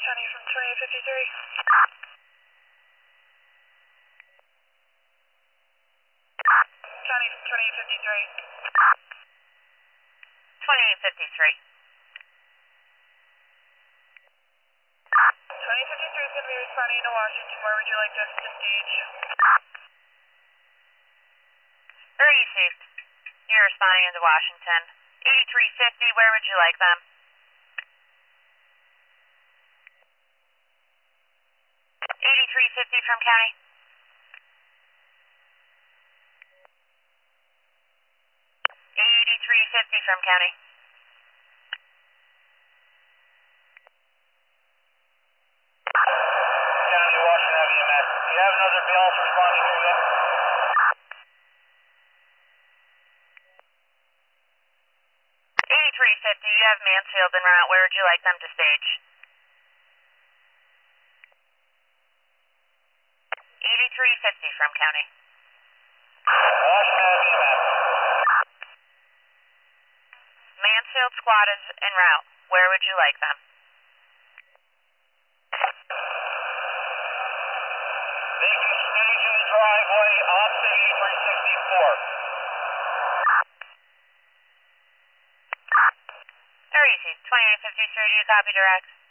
County from 2853. County from 2853. 2853. 2853 is going to be responding to Washington. Where would you like us to stage? Very easy. You're responding into Washington. 8350, where would you like them? 8350 from County. 8350 from County. County, Washington EMS. Do you have another BLS responding here yet? 8350, you have Mansfield en route. Where would you like them to stage? 8350 from County. Washington EMS. Mansfield squad is en route. Where would you like them? They can stage in the driveway opposite 8364. Very easy. 2853, do you copy direct?